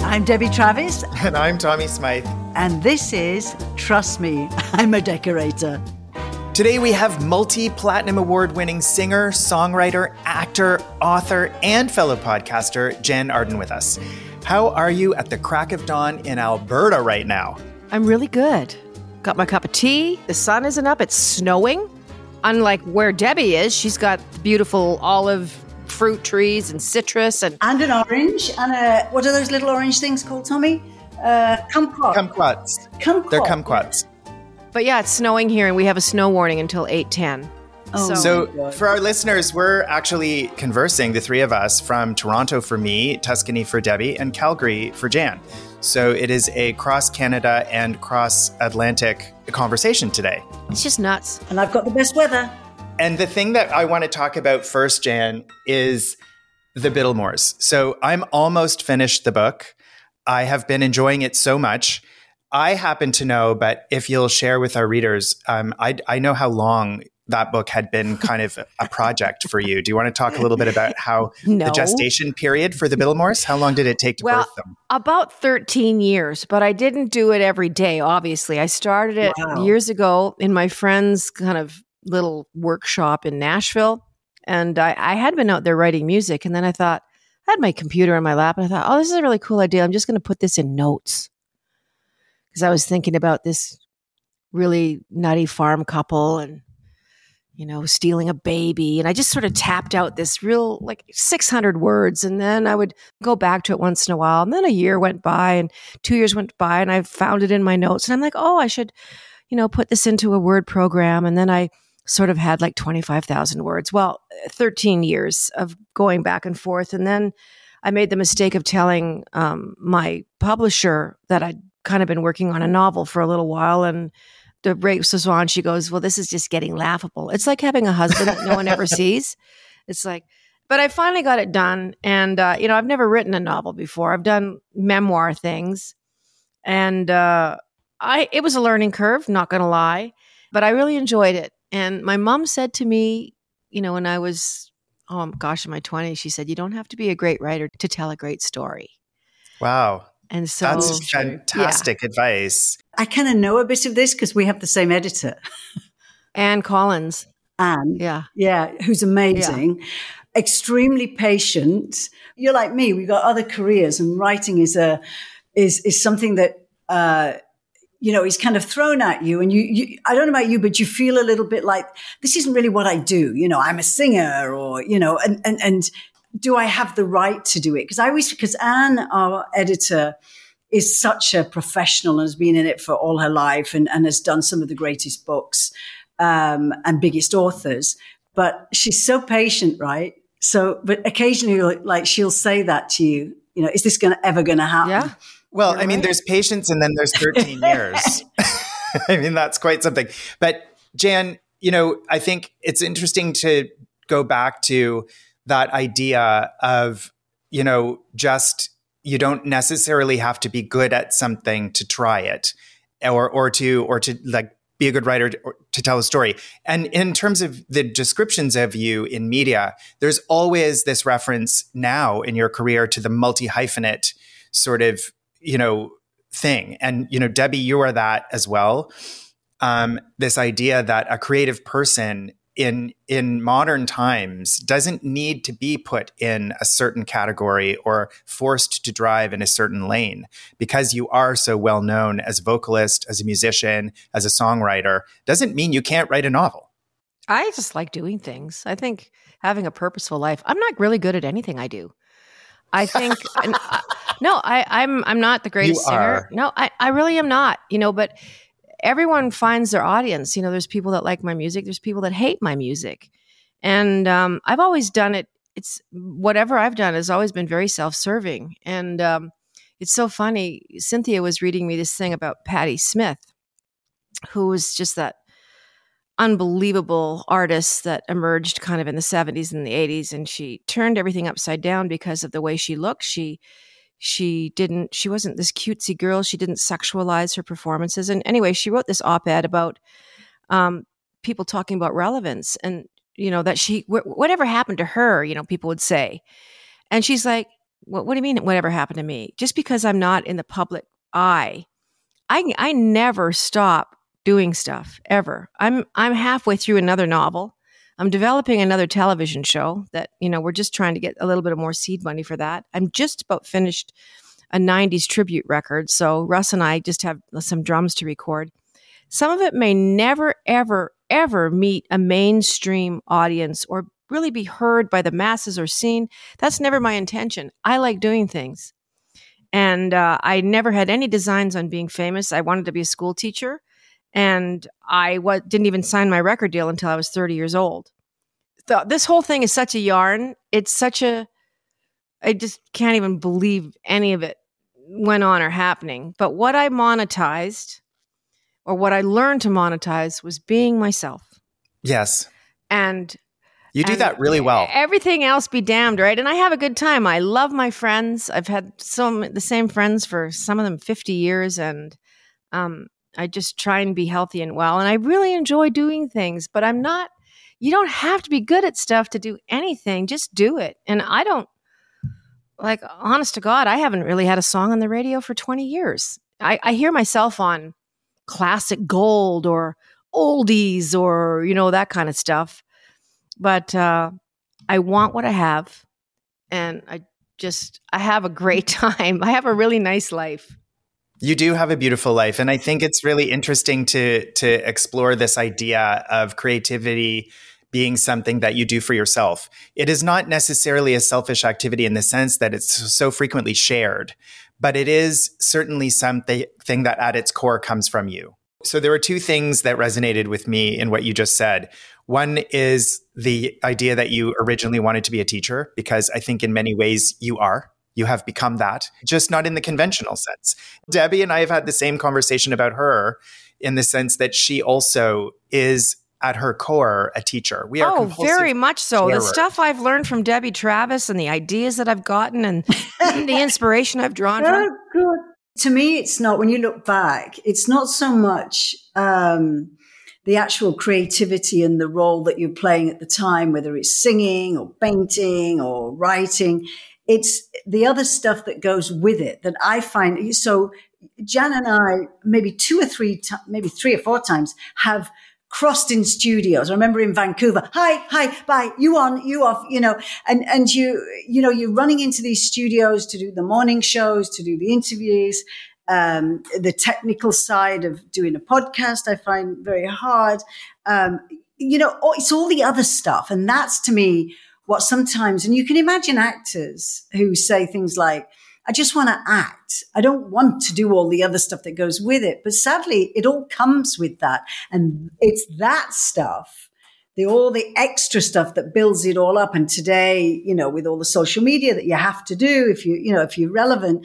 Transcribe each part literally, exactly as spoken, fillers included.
I'm Debbie Travis. And I'm Tommy Smythe. And this is Trust Me, I'm a Decorator. Today we have multi-platinum award-winning singer, songwriter, actor, author, and fellow podcaster Jann Arden with us. How are you at the crack of dawn in Alberta right now? I'm really good. Got my cup of tea. The sun isn't up. It's snowing. Unlike where Debbie is, she's got beautiful olive fruit trees and citrus. And and an orange. And a, what are those little orange things called, Tommy? Uh, kumquat. Kumquats. Kumquat. They're kumquats. But yeah, it's snowing here, and we have a snow warning until eight ten. Oh, so so for our listeners, we're actually conversing, the three of us, from Toronto for me, Tuscany for Debbie, and Calgary for Jann. So it is a cross-Canada and cross-Atlantic conversation today. It's just nuts. And I've got the best weather. And the thing that I want to talk about first, Jann, is the Biddlemores. So I'm almost finished the book. I have been enjoying it so much. I happen to know, but if you'll share with our readers, um, I, I know how long that book had been kind of a project for you. Do you want to talk a little bit about how no. the gestation period for the Biddlemores? How long did it take to well, birth them? About thirteen years, but I didn't do it every day, obviously. I started it Wow. years ago in my friend's kind of little workshop in Nashville. And I, I had been out there writing music. And then I thought, I had my computer in my lap and I thought, oh, this is a really cool idea. I'm just going to put this in notes. Because I was thinking about this really nutty farm couple and, you know, stealing a baby. And I just sort of tapped out this real, like six hundred words. And then I would go back to it once in a while. And then a year went by and two years went by and I found it in my notes. And I'm like, oh, I should, you know, put this into a word program. And then I sort of had like twenty-five thousand words. Well, thirteen years of going back and forth. And then I made the mistake of telling um, my publisher that I'd kind of been working on a novel for a little while. And the race was on. She goes, well, this is just getting laughable. It's like having a husband that no one ever sees. It's like, but I finally got it done. And, uh, you know, I've never written a novel before. I've done memoir things. And uh, I, it was a learning curve, not going to lie, but I really enjoyed it. And my mom said to me, you know, when I was, oh gosh, in my twenties, she said, you don't have to be a great writer to tell a great story. Wow. And so that's fantastic yeah. advice. I kind of know a bit of this because we have the same editor. Anne Collins. Anne. Yeah. Yeah, who's amazing. Yeah. Extremely patient. You're like me, we've got other careers and writing is a is is something that uh you know, is kind of thrown at you and you, you, I don't know about you, but you feel a little bit like, this isn't really what I do. You know, I'm a singer or, you know, and, and, and do I have the right to do it? Because I always, because Anne, our editor, is such a professional and has been in it for all her life and, and has done some of the greatest books, um, and biggest authors, but she's so patient, right? So, but occasionally like she'll say that to you, you know, is this going to ever going to happen? Yeah. Well, You're I mean, right. there's patience and then there's thirteen years. I mean, that's quite something. But Jann, you know, I think it's interesting to go back to that idea of, you know, just you don't necessarily have to be good at something to try it or or to or to like be a good writer to, or to tell a story. And in terms of the descriptions of you in media, there's always this reference now in your career to the multi-hyphenate sort of, you know, thing. And, you know, Debbie, you are that as well. Um, this idea that a creative person in, in modern times doesn't need to be put in a certain category or forced to drive in a certain lane because you are so well known as a vocalist, as a musician, as a songwriter, doesn't mean you can't write a novel. I just like doing things. I think having a purposeful life, I'm not really good at anything I do. I think, and, uh, no, I, I'm, I'm not the greatest You singer. are. No, I, I really am not, you know, but everyone finds their audience. You know, there's people that like my music. There's people that hate my music. And, um, I've always done it. It's whatever I've done has always been very self-serving. And, um, it's so funny. Cynthia was reading me this thing about Patti Smith, who was just that unbelievable artist that emerged kind of in the seventies and the eighties. And she turned everything upside down because of the way she looked. She, she didn't, she wasn't this cutesy girl. She didn't sexualize her performances. And anyway, she wrote this op-ed about, um, people talking about relevance and, you know, that she, wh- whatever happened to her, you know, people would say. And she's like, what, what do you mean, whatever happened to me? Just because I'm not in the public eye, I, I never stop doing stuff ever. I'm, I'm halfway through another novel. I'm developing another television show that, you know, we're just trying to get a little bit of more seed money for that. I'm just about finished a nineties tribute record. So Russ and I just have some drums to record. Some of it may never, ever, ever meet a mainstream audience or really be heard by the masses or seen. That's never my intention. I like doing things. And uh, I never had any designs on being famous. I wanted to be a school teacher. And I w- didn't even sign my record deal until I was thirty years old. So this whole thing is such a yarn. It's such a, I just can't even believe any of it went on or happening. But what I monetized or what I learned to monetize was being myself. Yes. And you do and that really well. Everything else be damned, right? And I have a good time. I love my friends. I've had some the same friends for some of them fifty years, and um, I just try and be healthy and well. And I really enjoy doing things, but I'm not, you don't have to be good at stuff to do anything. Just do it. And I don't, like, honest to God, I haven't really had a song on the radio for twenty years. I, I hear myself on classic gold or oldies or, you know, that kind of stuff. But uh, I want what I have. And I just, I have a great time. I have a really nice life. You do have a beautiful life. And I think it's really interesting to to explore this idea of creativity being something that you do for yourself. It is not necessarily a selfish activity in the sense that it's so frequently shared, but it is certainly something that at its core comes from you. So there were two things that resonated with me in what you just said. One is the idea that you originally wanted to be a teacher, because I think in many ways you are. You have become that, just not in the conventional sense. Debbie and I have had the same conversation about her in the sense that she also is at her core a teacher. We are oh, very much so. sharers. The stuff I've learned from Debbie Travis and the ideas that I've gotten and the inspiration I've drawn from. Oh, good. To me, it's not, when you look back, it's not so much um, the actual creativity and the role that you're playing at the time, whether it's singing or painting or writing. It's the other stuff that goes with it that I find. So Jan and I, maybe two or three, maybe three or four times, have crossed in studios. I remember in Vancouver, hi, hi, bye, you on, you off, you know, and, and you, you know, you're running into these studios to do the morning shows, to do the interviews, um, the technical side of doing a podcast, I find very hard. Um, you know, it's all the other stuff. And that's, to me, what sometimes, and you can imagine actors who say things like, I just want to act. I don't want to do all the other stuff that goes with it. But sadly, it all comes with that. And it's that stuff, the all the extra stuff that builds it all up. And today, you know, with all the social media that you have to do, if you, you know, if you're relevant,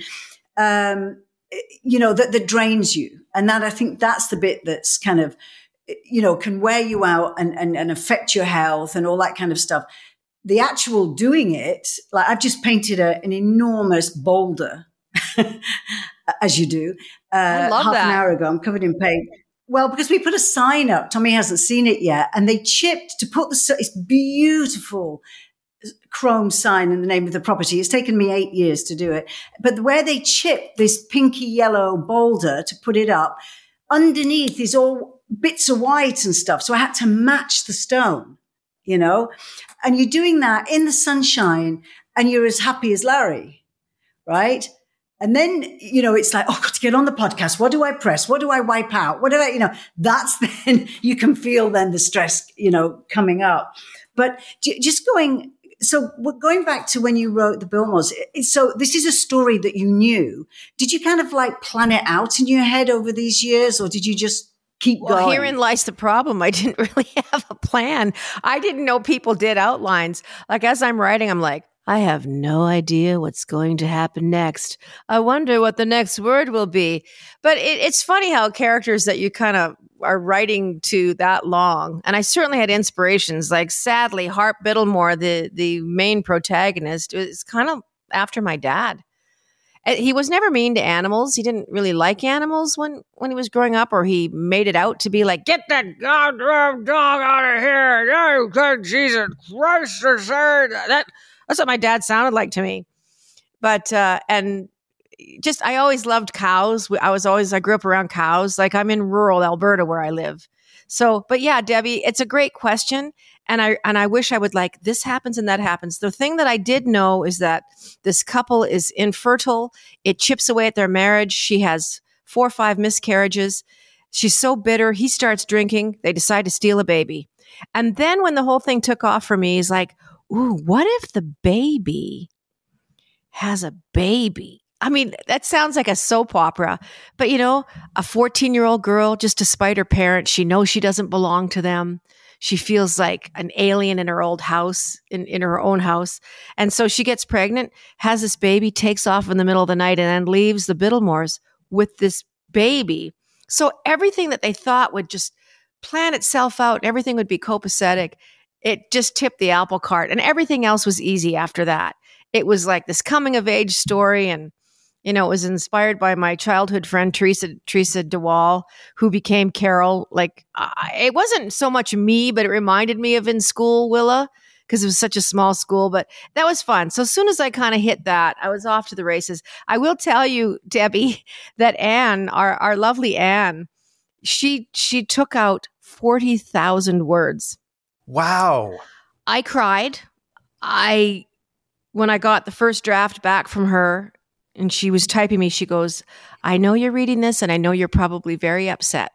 um, you know, that, that drains you. And that, I think that's the bit that's kind of, you know, can wear you out and, and, and affect your health and all that kind of stuff. The actual doing it, like I've just painted a, an enormous boulder, as you do, uh, I love half that. an hour ago. I'm covered in paint. Well, because we put a sign up. Tommy hasn't seen it yet. And they chipped to put the, it's beautiful chrome sign in the name of the property. It's taken me eight years to do it. But where they chipped this pinky yellow boulder to put it up, underneath is all bits of white and stuff. So I had to match the stone, you know, and you're doing that in the sunshine and you're as happy as Larry, right? And then, you know, it's like, oh, I've got to get on the podcast. What do I press? What do I wipe out? What do I, you know, that's then you can feel then the stress, you know, coming up. But j- just going, so going back to when you wrote the Biltmores, so this is a story that you knew. Did you kind of like plan it out in your head over these years, or did you just keep well, going? Herein lies the problem. I didn't really have a plan. I didn't know people did outlines. Like as I'm writing, I'm like, I have no idea what's going to happen next. I wonder what the next word will be. But it, it's funny how characters that you kind of are writing to that long, and I certainly had inspirations. Like sadly, Hart Biddlemore, the the main protagonist, is kind of after my dad. He was never mean to animals. He didn't really like animals when, when he was growing up, or he made it out to be like, get that goddamn dog out of here. Oh, Jesus Christ. That, that's what my dad sounded like to me. But, uh, and just, I always loved cows. I was always, I grew up around cows. Like I'm in rural Alberta where I live. So, but yeah, Debbie, it's a great question. And I, and I wish I would like, this happens and that happens. The thing that I did know is that this couple is infertile. It chips away at their marriage. She has four or five miscarriages. She's so bitter. He starts drinking. They decide to steal a baby. And then when the whole thing took off for me, he's like, ooh, what if the baby has a baby? I mean, that sounds like a soap opera, but you know, a fourteen year old girl, just to spite her parents, she knows she doesn't belong to them. She feels like an alien in her old house, in, in her own house. And so she gets pregnant, has this baby, takes off in the middle of the night, and then leaves the Biddlemores with this baby. So everything that they thought would just plan itself out and everything would be copacetic, it just tipped the apple cart, and everything else was easy after that. It was like this coming of age story, and you know, it was inspired by my childhood friend, Teresa, Teresa DeWall, who became Carol. Like, uh, it wasn't so much me, but it reminded me of In School, Willa, because it was such a small school, but that was fun. So as soon as I kind of hit that, I was off to the races. I will tell you, Debbie, that Anne, our, our lovely Anne, she, she took out forty thousand words. Wow. I cried. I, when I got the first draft back from her, and she was typing me, she goes, I know you're reading this and I know you're probably very upset.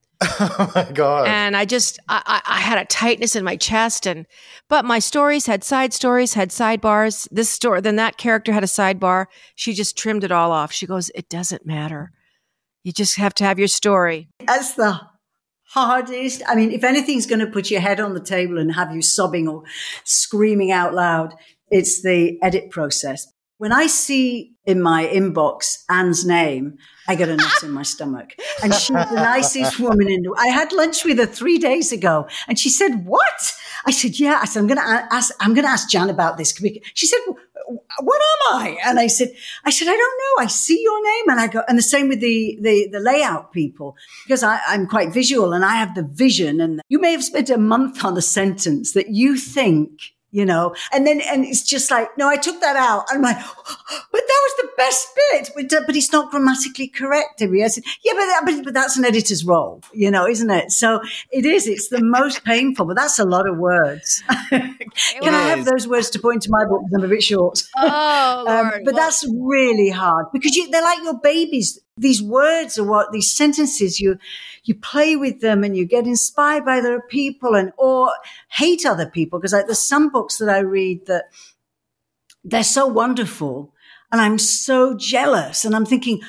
Oh my God. And I just, I, I, I had a tightness in my chest, and, but my stories had side stories, had sidebars. This story, then that character had a sidebar. She just trimmed it all off. She goes, it doesn't matter. You just have to have your story. That's the hardest. I mean, if anything's going to put your head on the table and have you sobbing or screaming out loud, it's the edit process. When I see in my inbox Anne's name, I get a knot in my stomach. And she's the nicest woman in the world. I had lunch with her three days ago, and she said, "What?" I said, "Yeah." I said, "I'm going to ask. I'm going to ask Jan about this." She said, "What am I?" And I said, "I said I don't know. I see your name." And I go, and the same with the the, the layout people, because I, I'm quite visual and I have the vision. And you may have spent a month on a sentence that you think. You know, and then, and it's just like, no, I took that out. I'm like, but that was the best bit, but, but it's not grammatically correct. I said, yeah, but, that, but, but that's an editor's role, you know, isn't it? So it is, it's the most painful, but that's a lot of words. Can I have those words to put into my book? Because I'm a bit short. Oh, Lord. um, but well, that's really hard because you, they're like your babies. These words are what, these sentences, you, you play with them and you get inspired by other people and, or hate other people. Because like, there's some books that I read that they're so wonderful and I'm so jealous and I'm thinking,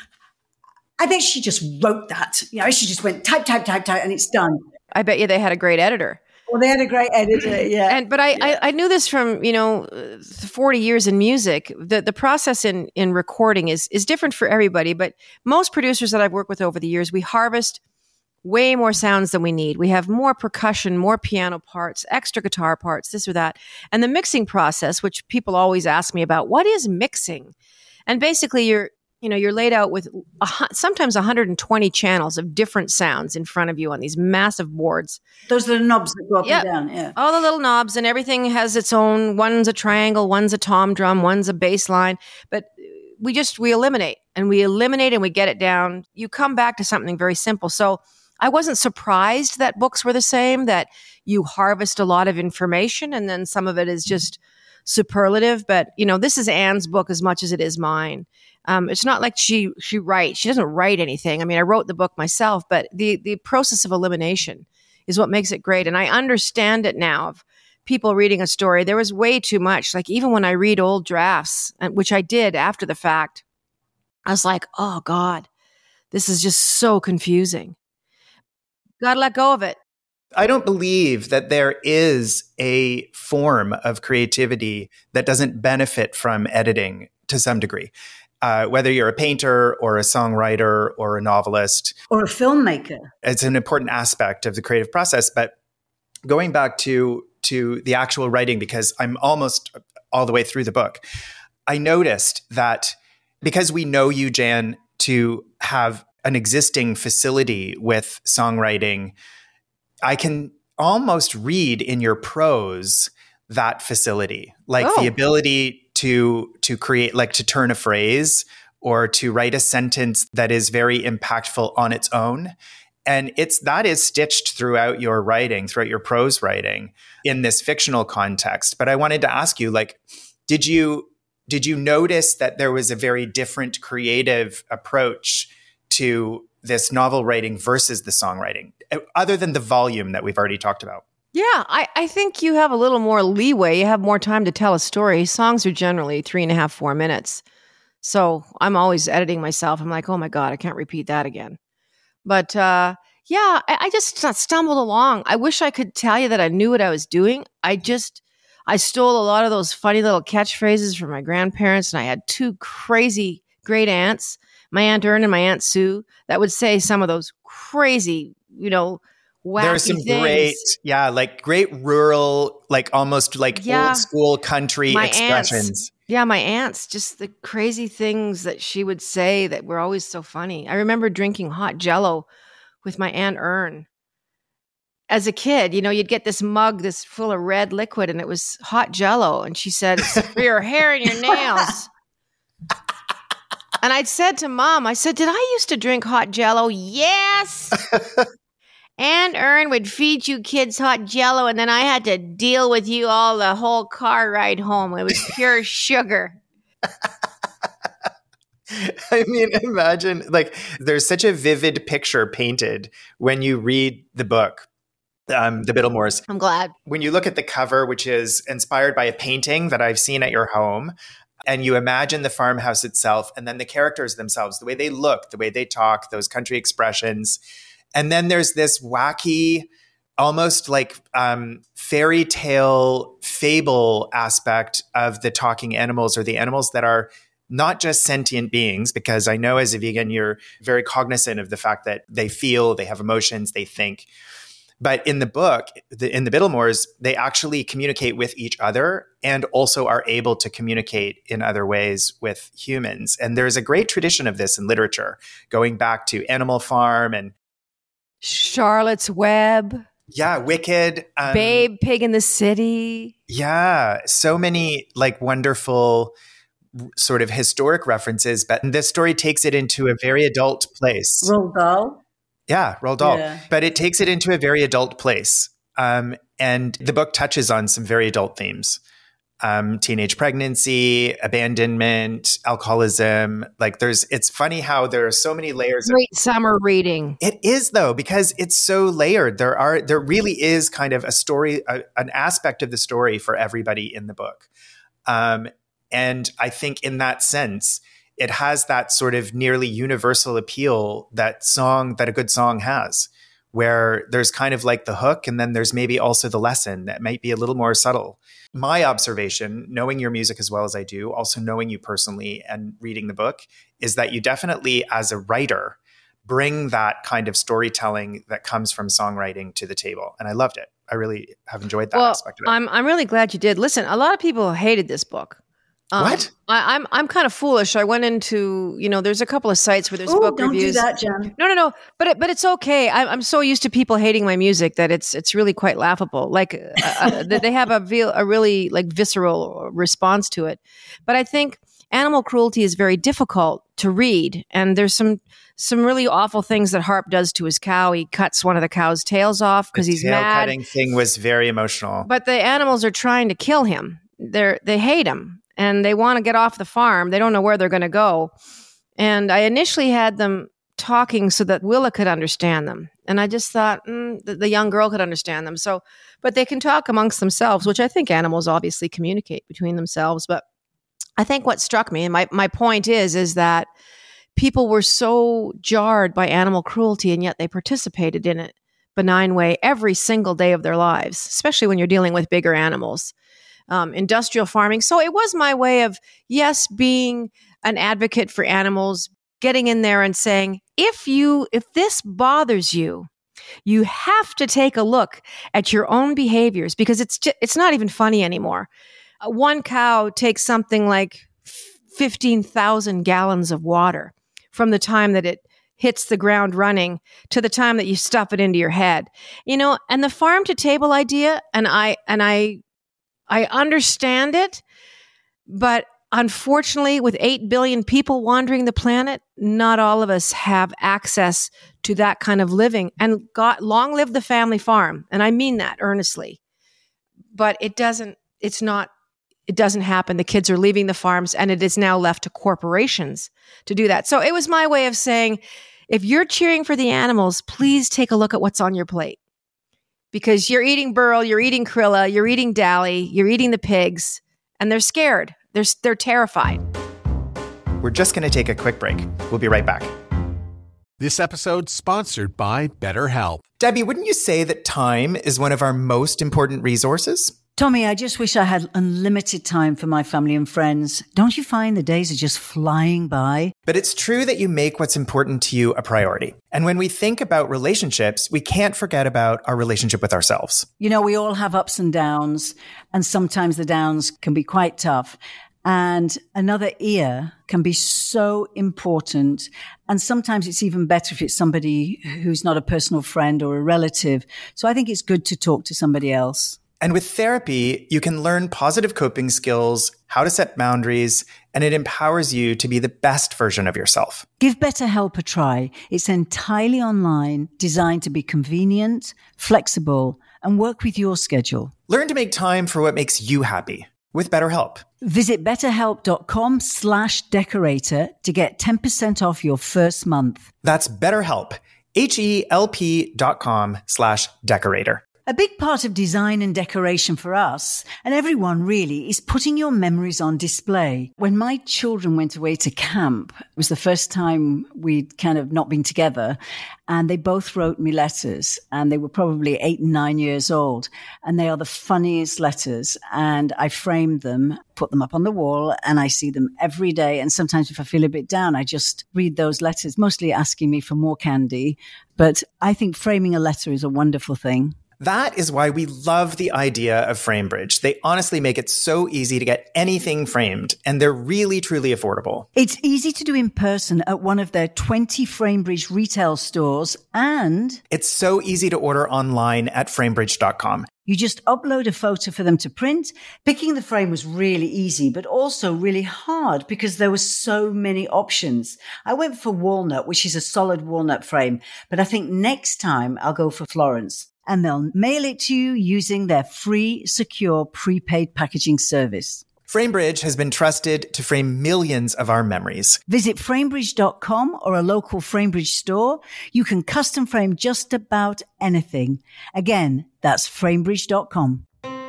I bet she just wrote that. You know, she just went type, type, type, type and it's done. I bet you they had a great editor. Well, they had a great editor, yeah. And but I, yeah. I, I knew this from, you know, forty years in music. The the process in, in recording is is different for everybody. But most producers that I've worked with over the years, we harvest way more sounds than we need. We have more percussion, more piano parts, extra guitar parts, this or that. And the mixing process, which people always ask me about, what is mixing? And basically you're You know, you're laid out with a, sometimes one hundred twenty channels of different sounds in front of you on these massive boards. Those are the knobs that go up yep. and down, yeah. All the little knobs, and everything has its own. One's a triangle, one's a tom drum, one's a bass line. But we just, we eliminate and we eliminate and we get it down. You come back to something very simple. So I wasn't surprised that books were the same, that you harvest a lot of information and then some of it is just superlative. But, you know, this is Anne's book as much as it is mine. Um, it's not like she she writes. She doesn't write anything. I mean, I wrote the book myself, but the the process of elimination is what makes it great. And I understand it now of people reading a story. There was way too much. Like even when I read old drafts, which I did after the fact, I was like, oh God, this is just so confusing. Got to let go of it. I don't believe that there is a form of creativity that doesn't benefit from editing to some degree. Uh, whether you're a painter or a songwriter or a novelist. Or a filmmaker. It's an important aspect of the creative process. But going back to, to the actual writing, because I'm almost all the way through the book, I noticed that because we know you, Jan, to have an existing facility with songwriting, I can almost read in your prose that facility, like oh. the ability to to create, like to turn a phrase or to write a sentence that is very impactful on its own. And it's that is stitched throughout your writing, throughout your prose writing in this fictional context. But I wanted to ask you, like, did you did you notice that there was a very different creative approach to this novel writing versus the songwriting, other than the volume that we've already talked about? Yeah, I, I think you have a little more leeway. You have more time to tell a story. Songs are generally three and a half, four minutes. So I'm always editing myself. I'm like, oh my God, I can't repeat that again. But uh, yeah, I, I just stumbled along. I wish I could tell you that I knew what I was doing. I just, I stole a lot of those funny little catchphrases from my grandparents, and I had two crazy great aunts, my Aunt Ern and my Aunt Sue, that would say some of those crazy, you know, wacky There are some things. great, yeah, like great rural, like almost like Yeah. old school country My expressions. aunts. Yeah, my aunts, just the crazy things that she would say that were always so funny. I remember drinking hot Jell-O with my Aunt Ern. As a kid, you know, you'd get this mug, this full of red liquid, and it was hot Jell-O. And she said, it's for your hair and your nails. And I'd said to Mom, I said, did I used to drink hot Jell-O? Yes. Aunt Ern would feed you kids hot Jell-O, and then I had to deal with you all the whole car ride home. It was pure sugar. I mean, imagine, like, there's such a vivid picture painted when you read the book, um, The Biddlemoors. I'm glad. When you look at the cover, which is inspired by a painting that I've seen at your home, and you imagine the farmhouse itself, and then the characters themselves, the way they look, the way they talk, those country expressions. And then there's this wacky, almost like um, fairy tale fable aspect of the talking animals, or the animals that are not just sentient beings, because I know as a vegan, you're very cognizant of the fact that they feel, they have emotions, they think. But in the book, the, in the Biddlemoors, they actually communicate with each other and also are able to communicate in other ways with humans. And there's a great tradition of this in literature, going back to Animal Farm and Charlotte's Web. Yeah, Wicked. Um, Babe, Pig in the City. Yeah, so many like wonderful sort of historic references, but this story takes it into a very adult place. Roald Dahl. Yeah, Roald Dahl. Yeah. But it takes it into a very adult place. Um, and the book touches on some very adult themes. Um, teenage pregnancy, abandonment, alcoholism. Like there's, it's funny how there are so many layers. Great of, summer reading. It is though, because it's so layered. There are, there really is kind of a story, a, an aspect of the story for everybody in the book. Um, and I think in that sense, it has that sort of nearly universal appeal that song, that a good song has, where there's kind of like the hook and then there's maybe also the lesson that might be a little more subtle. My observation, knowing your music as well as I do, also knowing you personally and reading the book, is that you definitely, as a writer, bring that kind of storytelling that comes from songwriting to the table. And I loved it. I really have enjoyed that well, aspect of it. I'm, I'm really glad you did. Listen, a lot of people hated this book. Um, what? I, I'm I'm kind of foolish. I went into, you know, there's a couple of sites where there's Ooh, book don't reviews. do that, Jen. No, no, no. But it, but it's okay. I'm I'm so used to people hating my music that it's it's really quite laughable. Like uh, uh, they have a real, a really like visceral response to it. But I think animal cruelty is very difficult to read, and there's some some really awful things that Harp does to his cow. He cuts one of the cow's tails off because he's mad. The tail cutting thing was very emotional. But the animals are trying to kill him. They're they hate him. And they want to get off the farm. They don't know where they're going to go. And I initially had them talking so that Willa could understand them. And I just thought mm, the, the young girl could understand them. So, but they can talk amongst themselves, which I think animals obviously communicate between themselves. But I think what struck me, and my, my point is, is that people were so jarred by animal cruelty, and yet they participated in it benign way every single day of their lives, especially when you're dealing with bigger animals. Um, industrial farming. So it was my way of, yes, being an advocate for animals, getting in there and saying, if you, if this bothers you, you have to take a look at your own behaviors, because it's just, it's not even funny anymore. Uh, one cow takes something like fifteen thousand gallons of water from the time that it hits the ground running to the time that you stuff it into your head, you know, and the farm to table idea. And I, and I, I understand it, but unfortunately, with eight billion people wandering the planet, not all of us have access to that kind of living. And God, long live the family farm. And I mean that earnestly. But it doesn't, it's not, it doesn't happen. The kids are leaving the farms, and it is now left to corporations to do that. So it was my way of saying, if you're cheering for the animals, please take a look at what's on your plate. Because you're eating burl, you're eating krilla, you're eating dally, you're eating the pigs, and they're scared. They're, they're terrified. We're just going to take a quick break. We'll be right back. This episode sponsored by BetterHelp. Debbie, wouldn't you say that time is one of our most important resources? Tommy, I just wish I had unlimited time for my family and friends. Don't you find the days are just flying by? But it's true that you make what's important to you a priority. And when we think about relationships, we can't forget about our relationship with ourselves. You know, we all have ups and downs, and sometimes the downs can be quite tough. And another ear can be so important. And sometimes it's even better if it's somebody who's not a personal friend or a relative. So I think it's good to talk to somebody else. And with therapy, you can learn positive coping skills, how to set boundaries, and it empowers you to be the best version of yourself. Give BetterHelp a try. It's entirely online, designed to be convenient, flexible, and work with your schedule. Learn to make time for what makes you happy with BetterHelp. Visit betterhelp.com slash decorator to get ten percent off your first month. That's BetterHelp, H-E-L-P dot com slash decorator. A big part of design and decoration for us, and everyone really, is putting your memories on display. When my children went away to camp, it was the first time we'd kind of not been together, and they both wrote me letters, and they were probably eight and nine years old, and they are the funniest letters, and I framed them, put them up on the wall, and I see them every day, and sometimes if I feel a bit down, I just read those letters, mostly asking me for more candy, but I think framing a letter is a wonderful thing. That is why we love the idea of FrameBridge. They honestly make it so easy to get anything framed, and they're really, truly affordable. It's easy to do in person at one of their twenty FrameBridge retail stores, and it's so easy to order online at framebridge dot com. You just upload a photo for them to print. Picking the frame was really easy, but also really hard because there were so many options. I went for walnut, which is a solid walnut frame, but I think next time I'll go for Florence. And they'll mail it to you using their free, secure, prepaid packaging service. FrameBridge has been trusted to frame millions of our memories. Visit framebridge dot com or a local FrameBridge store. You can custom frame just about anything. Again, that's framebridge dot com.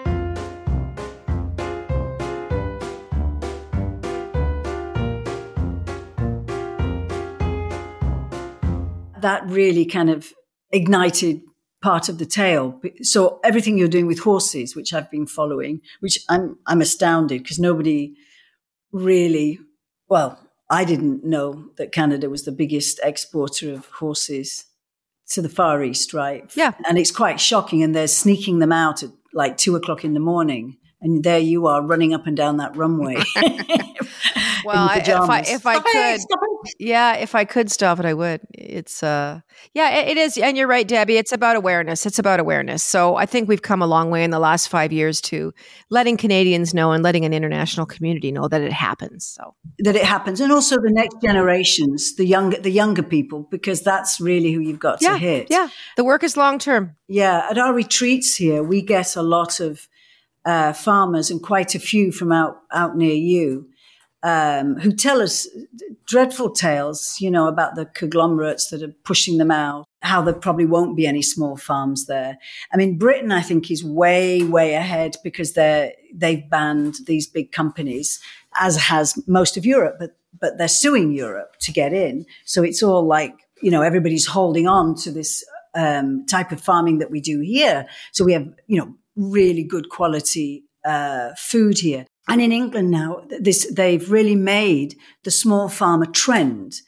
That really kind of ignited part of the tale. So everything you're doing with horses, which I've been following, which I'm I'm astounded because nobody really, well, I didn't know that Canada was the biggest exporter of horses to the Far East, right? Yeah. And it's quite shocking. And they're sneaking them out at like two o'clock in the morning. And there you are running up and down that runway. Well, I, if I if I could, yeah, if I could stop it, I would. It's uh, yeah, it, it is, and you're right, Debbie. It's about awareness. It's about awareness. So I think we've come a long way in the last five years to letting Canadians know and letting an international community know that it happens. So that it happens, and also the next generations, the younger the younger people, because that's really who you've got yeah, to hit. Yeah, the work is long term. Yeah, at our retreats here, we get a lot of uh, farmers and quite a few from out out near you. Um, who tell us dreadful tales, you know, about the conglomerates that are pushing them out, how there probably won't be any small farms there. I mean, Britain, I think, is way, way ahead because they're, they've banned these big companies, as has most of Europe, but, but they're suing Europe to get in. So it's all like, you know, everybody's holding on to this um, type of farming that we do here. So we have, you know, really good quality uh, food here. And in England now, this they've really made the small farmer trend.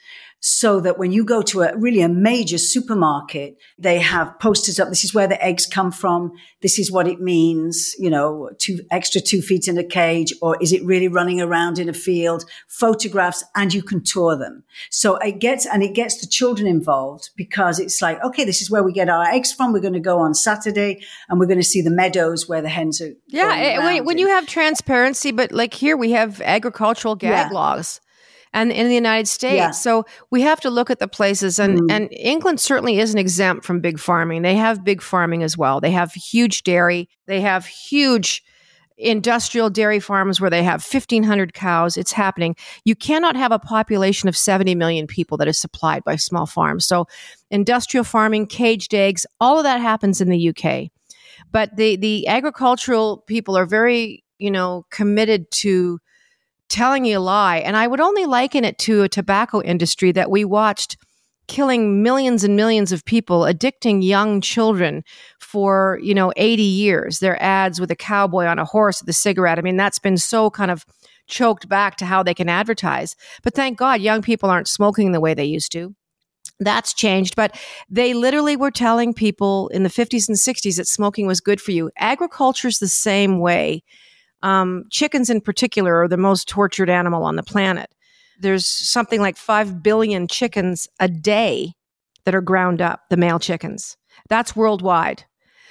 so that when you go to a really a major supermarket, they have posters up. This is where the eggs come from. This is what it means, you know, two extra two feet in a cage, or is it really running around in a field? Photographs, and you can tour them. So it gets, and it gets the children involved, because it's like, okay, this is where we get our eggs from. We're going to go on Saturday and we're going to see the meadows where the hens are. Yeah. When, when you have transparency, but like here we have agricultural gag Yeah. laws. And in the United States. Yeah. So we have to look at the places, and, mm. and England certainly isn't exempt from big farming. They have big farming as well. They have huge dairy. They have huge industrial dairy farms where they have fifteen hundred cows. It's happening. You cannot have a population of seventy million people that is supplied by small farms. So industrial farming, caged eggs, all of that happens in the U K. But the, the agricultural people are very, you know, committed to telling you a lie. And I would only liken it to a tobacco industry that we watched killing millions and millions of people, addicting young children for, you know, eighty years. Their ads with a cowboy on a horse with a cigarette. I mean, that's been so kind of choked back to how they can advertise. But thank God young people aren't smoking the way they used to. That's changed. But they literally were telling people in the fifties and sixties that smoking was good for you. Agriculture is the same way. Um, chickens in particular are the most tortured animal on the planet. There's something like five billion chickens a day that are ground up, the male chickens. That's worldwide.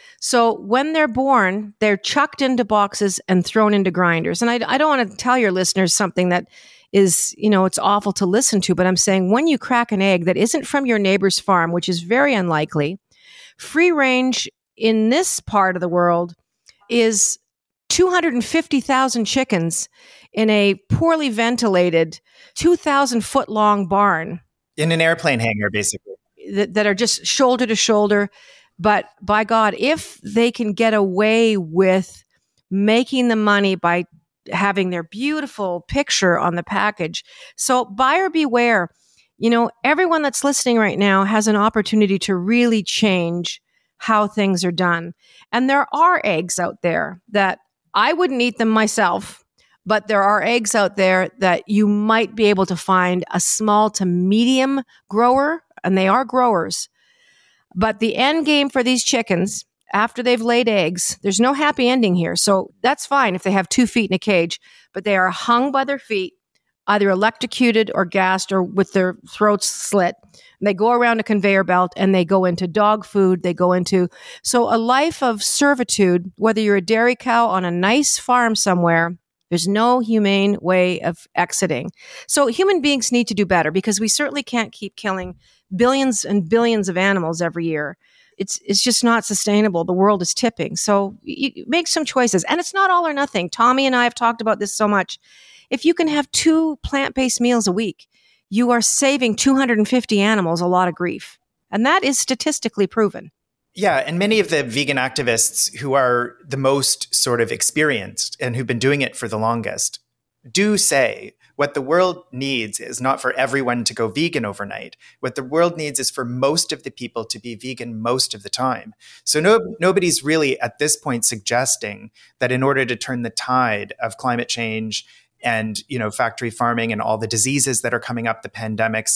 So when they're born, they're chucked into boxes and thrown into grinders. And I, I don't want to tell your listeners something that is, you know, it's awful to listen to, but I'm saying when you crack an egg that isn't from your neighbor's farm, which is very unlikely, free range in this part of the world is two hundred fifty thousand chickens in a poorly ventilated two thousand foot long barn. In an airplane hangar, basically. That, that are just shoulder to shoulder. But by God, if they can get away with making the money by having their beautiful picture on the package. So buyer beware. You know, everyone that's listening right now has an opportunity to really change how things are done. And there are eggs out there that I wouldn't eat them myself, but there are eggs out there that you might be able to find a small to medium grower, and they are growers. But the end game for these chickens, after they've laid eggs, there's no happy ending here. So that's fine if they have two feet in a cage, but they are hung by their feet, either electrocuted or gassed or with their throats slit. They go around a conveyor belt and they go into dog food. They go into, so a life of servitude, whether you're a dairy cow on a nice farm somewhere, there's no humane way of exiting. So human beings need to do better, because we certainly can't keep killing billions and billions of animals every year. It's it's just not sustainable. The world is tipping. So you make some choices. And it's not all or nothing. Tommy and I have talked about this so much. If you can have two plant-based meals a week, you are saving two hundred fifty animals a lot of grief. And that is statistically proven. Yeah. And many of the vegan activists who are the most sort of experienced and who've been doing it for the longest do say what the world needs is not for everyone to go vegan overnight. What the world needs is for most of the people to be vegan most of the time. So no, nobody's really at this point suggesting that in order to turn the tide of climate change and, you know, factory farming and all the diseases that are coming up, the pandemics,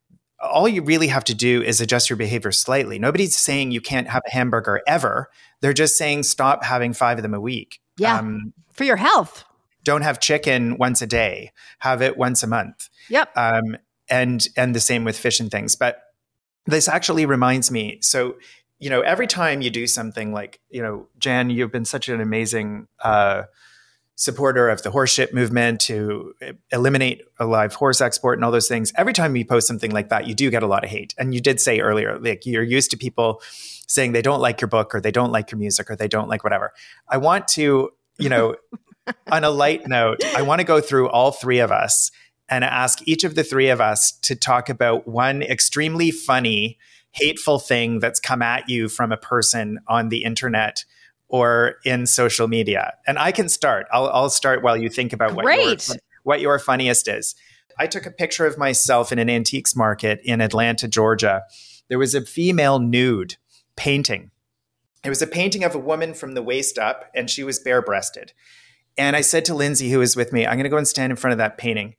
all you really have to do is adjust your behavior slightly. Nobody's saying you can't have a hamburger ever. They're just saying stop having five of them a week. Yeah, um, for your health. Don't have chicken once a day. Have it once a month. Yep. Um, and and the same with fish and things. But this actually reminds me. So, you know, every time you do something like, you know, Jan, you've been such an amazing uh, supporter of the horse shit movement to eliminate a live horse export and all those things. Every time you post something like that, you do get a lot of hate. And you did say earlier, like you're used to people saying they don't like your book or they don't like your music or they don't like whatever. I want to, you know, on a light note, I want to go through all three of us and ask each of the three of us to talk about one extremely funny, hateful thing that's come at you from a person on the internet or in social media. And I can start. I'll, I'll start while you think about what your, what your funniest is. I took a picture of myself in an antiques market in Atlanta, Georgia. There was a female nude painting. It was a painting of a woman from the waist up, and she was bare-breasted. And I said to Lindsay, who was with me, I'm going to go and stand in front of that painting.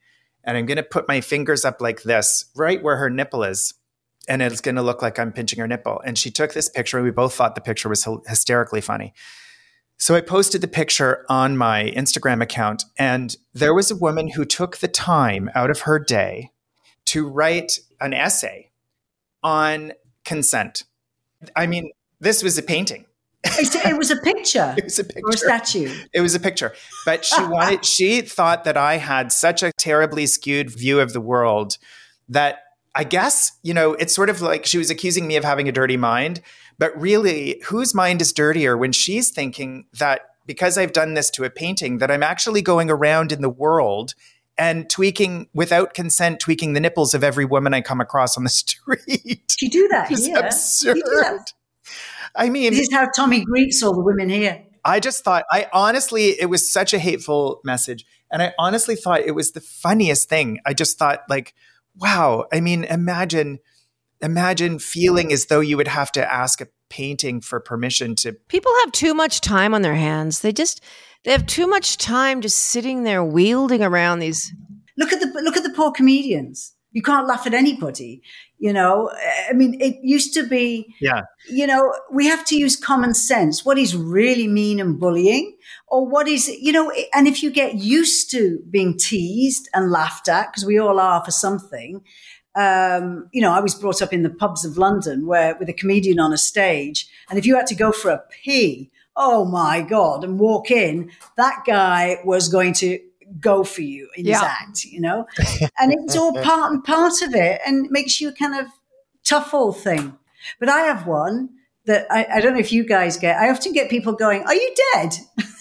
and I'm going to put my fingers up like this, right where her nipple is. And it's going to look like I'm pinching her nipple. And she took this picture. We both thought the picture was hysterically funny. So I posted the picture on my Instagram account, and there was a woman who took the time out of her day to write an essay on consent. I mean, this was a painting. It was a picture. It was a picture. Or a statue. It was a picture. But she wanted, she thought that I had such a terribly skewed view of the world that I guess, you know, it's sort of like she was accusing me of having a dirty mind. But really, whose mind is dirtier when she's thinking that because I've done this to a painting, that I'm actually going around in the world and tweaking, without consent, tweaking the nipples of every woman I come across on the street. You do that It's here. absurd. You do that. I mean, this is how Tommy greets all the women here. I just thought, I honestly, it was such a hateful message. And I honestly thought it was the funniest thing. I just thought, like, wow. I mean, imagine, imagine feeling as though you would have to ask a painting for permission to. People have too much time on their hands. They just, they have too much time just sitting there wielding around these. Look at the, look at the poor comedians. You can't laugh at anybody. You know, I mean, it used to be, yeah. you know, we have to use common sense. What is really mean and bullying, or what is, you know, and if you get used to being teased and laughed at, because we all are for something. Um, you know, I was brought up in the pubs of London where with a comedian on a stage. And if you had to go for a pee, oh my God, and walk in, that guy was going to go for you in yeah. his act, you know, and it's all part and part of it, and it makes you a kind of tough old thing. But I have one that I, I don't know if you guys get. I often get people going, "Are you dead?"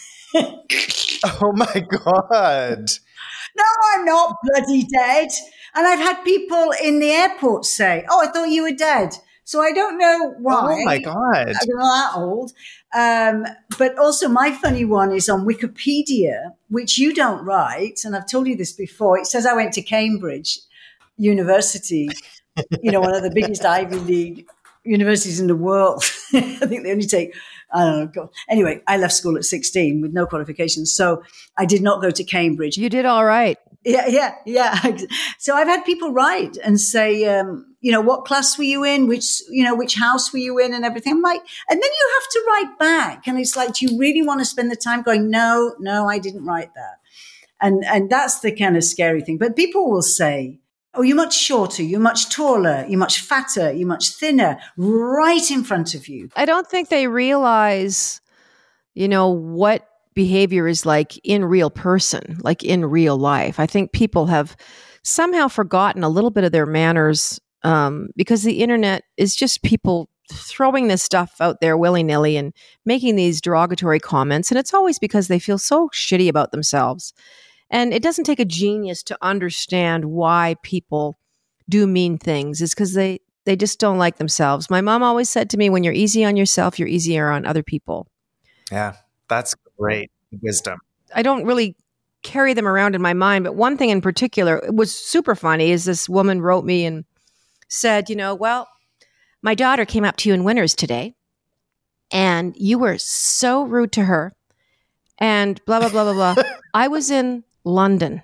Oh my God! No, I'm not bloody dead. And I've had people in the airport say, "Oh, I thought you were dead." So I don't know why. Oh my God! I'm not that old. Um, but also my funny one is on Wikipedia, which you don't write. And I've told you this before. It says I went to Cambridge University, you know, one of the biggest Ivy League universities in the world. I think they only take, I don't know. God. Anyway, I left school at sixteen with no qualifications. So I did not go to Cambridge. You did all right. Yeah, yeah, yeah. So I've had people write and say, um, you know, what class were you in? Which, you know, which house were you in and everything. I'm like, and then you have to write back. And it's like, do you really want to spend the time going, no, no, I didn't write that. And, and that's the kind of scary thing. But people will say, oh, you're much shorter, you're much taller, you're much fatter, you're much thinner, right in front of you. I don't think they realize, you know, what behavior is like in real person, like in real life. I think people have somehow forgotten a little bit of their manners um, because the internet is just people throwing this stuff out there willy-nilly and making these derogatory comments. And it's always because they feel so shitty about themselves. And it doesn't take a genius to understand why people do mean things. It's because they, they just don't like themselves. My mom always said to me, when you're easy on yourself, you're easier on other people. Yeah, that's great wisdom. I don't really carry them around in my mind, but one thing in particular, it was super funny, is this woman wrote me and said, you know, well, my daughter came up to you in Winners today and you were so rude to her and blah, blah, blah, blah, blah. I was in London.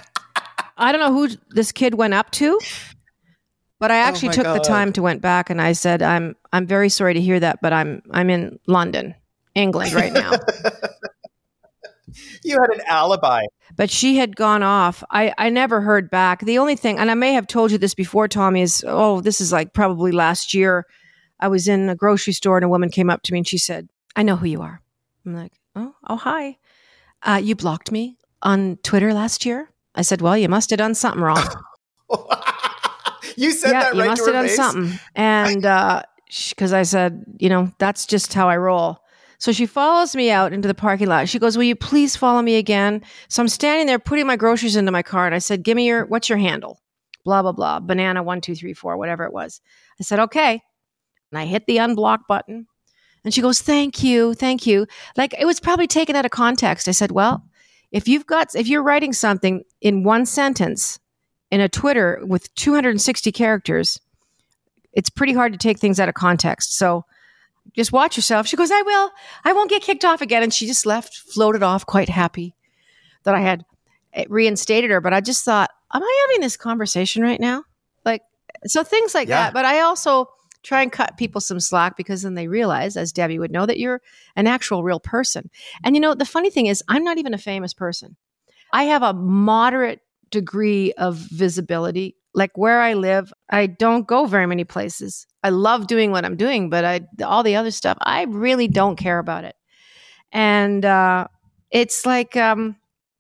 I don't know who this kid went up to, but I actually oh took God. the time to went back and I said, I'm, I'm very sorry to hear that, but I'm, I'm in London, England right now. You had an alibi. But she had gone off. I, I never heard back. The only thing, and I may have told you this before, Tommy, is, oh, this is like probably last year. I was in a grocery store and a woman came up to me and she said, I know who you are. I'm like, oh, oh, hi. Uh, you blocked me on Twitter last year? I said, well, you must have done something wrong. You said yeah, that right you must to have her done face? something. And because uh, I said, you know, that's just how I roll. So she follows me out into the parking lot. She goes, will you please follow me again? So I'm standing there putting my groceries into my car. And I said, give me your, what's your handle? Blah, blah, blah. Banana one, two, three, four, whatever it was. I said, okay. And I hit the unblock button. And she goes, thank you. Thank you. Like it was probably taken out of context. I said, well, if you've got, if you're writing something in one sentence in a Twitter with two hundred sixty characters, it's pretty hard to take things out of context. So just watch yourself. She goes, I will. I won't get kicked off again. And she just left, floated off, quite happy that I had reinstated her. But I just thought, am I having this conversation right now? Like, so things like Yeah. that. But I also try and cut people some slack because then they realize, as Debbie would know, that you're an actual real person. And you know, the funny thing is, I'm not even a famous person. I have a moderate degree of visibility. Like where I live, I don't go very many places. I love doing what I'm doing, but I all the other stuff, I really don't care about it. And uh, it's like, um,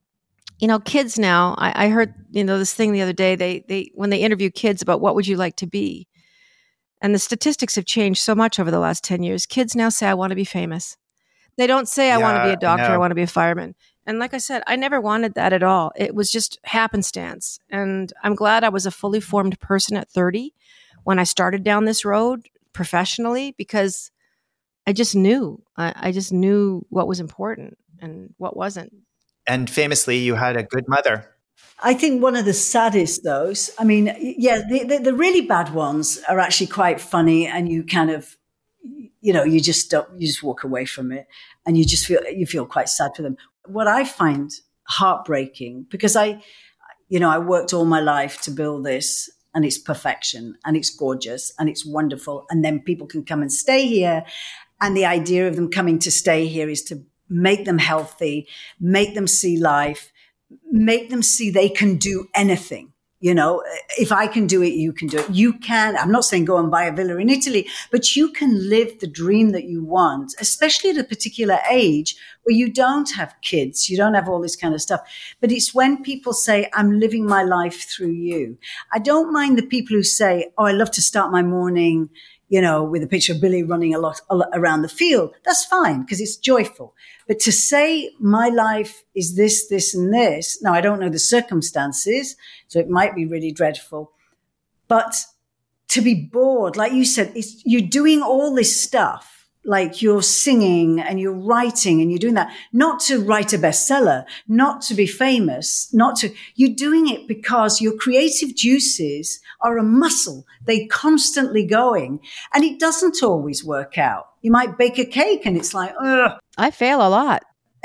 you know, kids now. I, I heard, you know, this thing the other day. They they when they interview kids about what would you like to be, and the statistics have changed so much over the last ten years. Kids now say, I want to be famous. They don't say, I Yeah, want to be a I doctor. I, know. want to be a fireman. And like I said, I never wanted that at all. It was just happenstance. And I'm glad I was a fully formed person at thirty when I started down this road professionally, because I just knew. I, I just knew what was important and what wasn't. And famously, you had a good mother. I think one of the saddest, those, I mean, yeah, the, the, the really bad ones are actually quite funny, and you kind of, you know, you just don't, you just walk away from it, and you just feel, you feel quite sad for them. What I find heartbreaking, because I, you know, I worked all my life to build this, and it's perfection, and it's gorgeous, and it's wonderful, and then people can come and stay here, and the idea of them coming to stay here is to make them healthy, make them see life, make them see they can do anything. You know, if I can do it, you can do it. You can. I'm not saying go and buy a villa in Italy, but you can live the dream that you want, especially at a particular age where you don't have kids, you don't have all this kind of stuff. But it's when people say, I'm living my life through you. I don't mind the people who say, oh, I love to start my morning, you know, with a picture of Billy running a lot, a lot around the field. That's fine because it's joyful. But to say my life is this, this, and this. Now, I don't know the circumstances, so it might be really dreadful. But to be bored, like you said, it's, you're doing all this stuff. Like you're singing and you're writing and you're doing that, not to write a bestseller, not to be famous, not to, you're doing it because your creative juices are a muscle. They're constantly going, and it doesn't always work out. You might bake a cake and it's like, ugh. I fail a lot.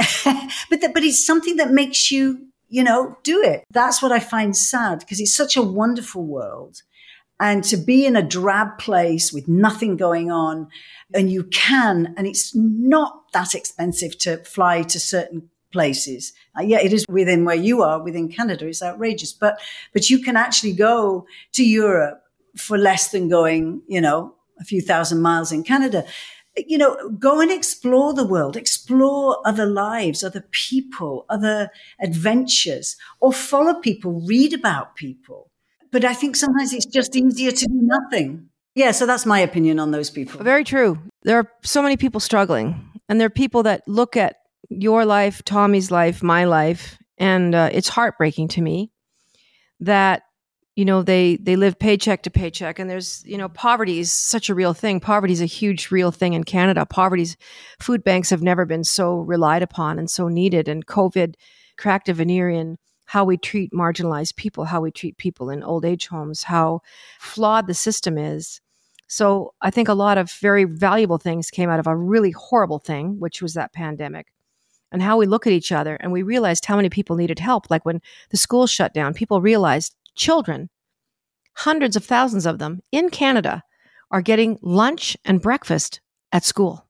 but that, but it's something that makes you, you know, do it. That's what I find sad, because it's such a wonderful world. And to be in a drab place with nothing going on, and you can, and it's not that expensive to fly to certain places. Uh, yeah, it is within where you are, within Canada. It's outrageous. But, but you can actually go to Europe for less than going, you know, a few thousand miles in Canada. You know, go and explore the world, explore other lives, other people, other adventures, or follow people, read about people. But I think sometimes it's just easier to do nothing. Yeah, so that's my opinion on those people. Very true. There are so many people struggling, and there are people that look at your life, Tommy's life, my life, and uh, it's heartbreaking to me that, you know, they, they live paycheck to paycheck, and there's, you know, poverty is such a real thing. Poverty is a huge real thing in Canada. Poverty's food banks have never been so relied upon and so needed, and COVID cracked a veneer in how we treat marginalized people, how we treat people in old age homes, how flawed the system is. So I think a lot of very valuable things came out of a really horrible thing, which was that pandemic, and how we look at each other. And we realized how many people needed help. Like when the schools shut down, people realized children, hundreds of thousands of them in Canada, are getting lunch and breakfast at school.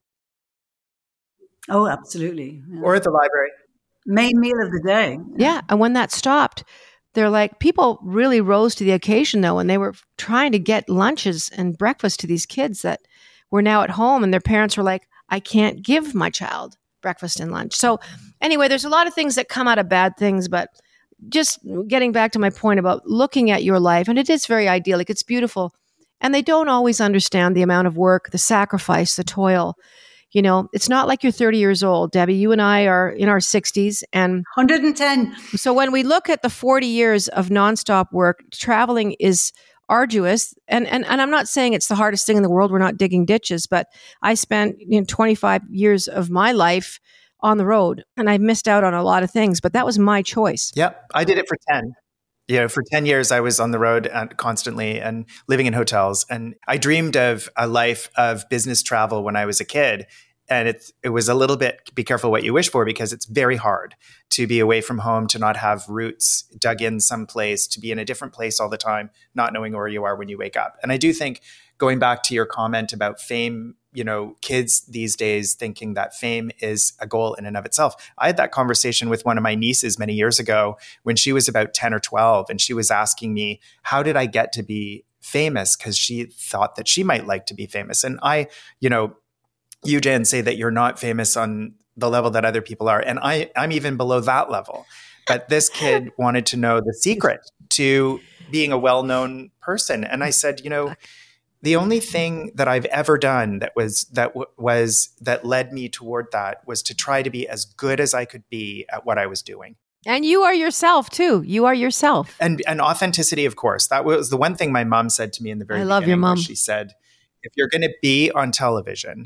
Oh, absolutely. Yeah. Or at the library. Main meal of the day. Yeah. And when that stopped, they're like, people really rose to the occasion, though, and they were trying to get lunches and breakfast to these kids that were now at home, and their parents were like, I can't give my child breakfast and lunch. So anyway, there's a lot of things that come out of bad things, but just getting back to my point about looking at your life, and it is very idyllic, it's beautiful, and they don't always understand the amount of work, the sacrifice, the toil. You know, it's not like you're thirty years old, Debbie. You and I are in our sixties. And one hundred ten. So when we look at the forty years of nonstop work, traveling is arduous. And, and, and I'm not saying it's the hardest thing in the world. We're not digging ditches, but I spent, you know, twenty-five years of my life on the road, and I missed out on a lot of things, but that was my choice. Yep. I did it for ten. You know, for ten years, I was on the road and constantly and living in hotels. And I dreamed of a life of business travel when I was a kid. And it's, it was a little bit, be careful what you wish for, because it's very hard to be away from home, to not have roots dug in someplace, to be in a different place all the time, not knowing where you are when you wake up. And I do think, going back to your comment about fame, you know, kids these days thinking that fame is a goal in and of itself. I had that conversation with one of my nieces many years ago when she was about ten or twelve, and she was asking me, how did I get to be famous? Because she thought that she might like to be famous. And I, you know, you, Jan, say that you're not famous on the level that other people are. And I, I'm even below that level. But this kid wanted to know the secret to being a well-known person. And I said, you know, the only thing that I've ever done that was that w- was that led me toward that was to try to be as good as I could be at what I was doing. And you are yourself too. You are yourself. And and authenticity, of course. That was the one thing my mom said to me in the very I beginning. love your mom. She said, if you're going to be on television,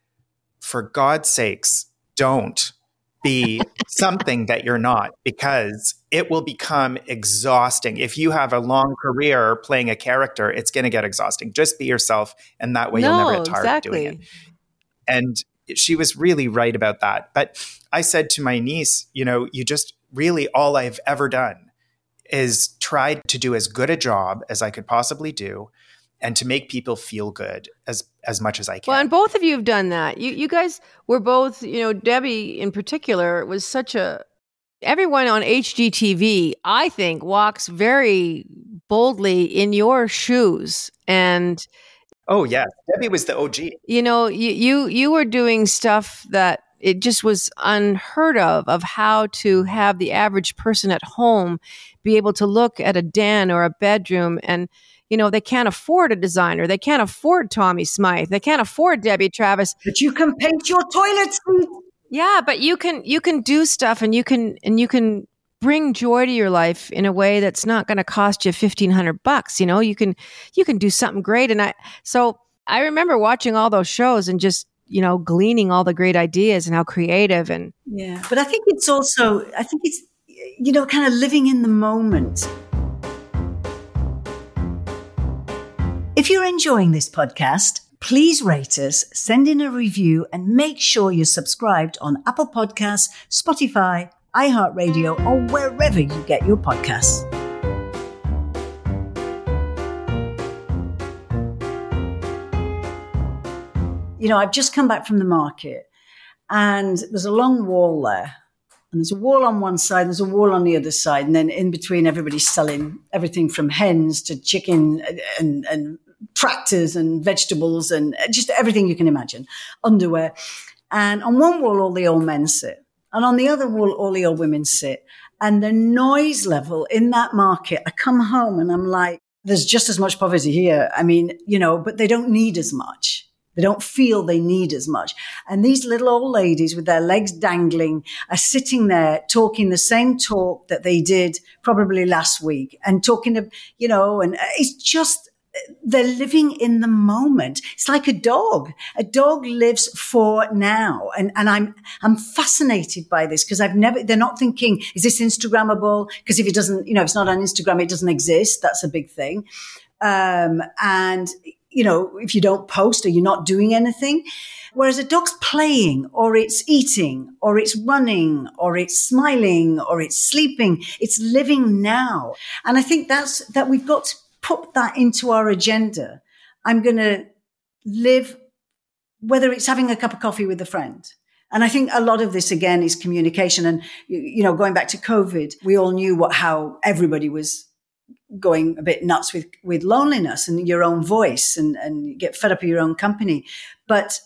for God's sakes, don't be something that you're not, because it will become exhausting. If you have a long career playing a character, it's going to get exhausting. Just be yourself, and that way no, you'll never get tired exactly. of doing it. And she was really right about that. But I said to my niece, you know, you just really, all I've ever done is tried to do as good a job as I could possibly do, and to make people feel good as as much as I can. Well, and both of you have done that. You you guys were both, you know, Debbie in particular was such a, everyone on H G T V, I think, walks very boldly in your shoes. And oh, yes. Debbie was the O G. You know, you you, you were doing stuff that it just was unheard of, of how to have the average person at home be able to look at a den or a bedroom, and you know, they can't afford a designer. They can't afford Tommy Smythe. They can't afford Debbie Travis. But you can paint your toilet seat. Yeah, but you can you can do stuff, and you can and you can bring joy to your life in a way that's not going to cost you fifteen hundred bucks. You know, you can you can do something great. And I so I remember watching all those shows and just, you know, gleaning all the great ideas and how creative. And yeah, but I think it's also I think it's, you know, kind of living in the moment. If you're enjoying this podcast, please rate us, send in a review, and make sure you're subscribed on Apple Podcasts, Spotify, iHeartRadio, or wherever you get your podcasts. You know, I've just come back from the market, and there's a long wall there. And there's a wall on one side, there's a wall on the other side. And then in between, everybody's selling everything from hens to chicken and, and, and tractors and vegetables and just everything you can imagine, underwear. And on one wall, all the old men sit. And on the other wall, all the old women sit. And the noise level in that market, I come home and I'm like, there's just as much poverty here. I mean, you know, but they don't need as much. They don't feel they need as much. And these little old ladies with their legs dangling are sitting there talking the same talk that they did probably last week, and talking to, you know, and it's just, they're living in the moment. It's like a dog. A dog lives for now. And, and I'm, I'm fascinated by this, because I've never, they're not thinking, is this Instagrammable? Because if it doesn't, you know, if it's not on Instagram, it doesn't exist. That's a big thing. Um, and, you know, if you don't post or you're not doing anything. Whereas a dog's playing, or it's eating, or it's running, or it's smiling, or it's sleeping. It's living now. And I think that's, that we've got to put that into our agenda. I'm going to live, whether it's having a cup of coffee with a friend. And I think a lot of this, again, is communication. And, you know, going back to COVID, we all knew what, how everybody was going a bit nuts with, with loneliness and your own voice, and, and you get fed up of your own company. But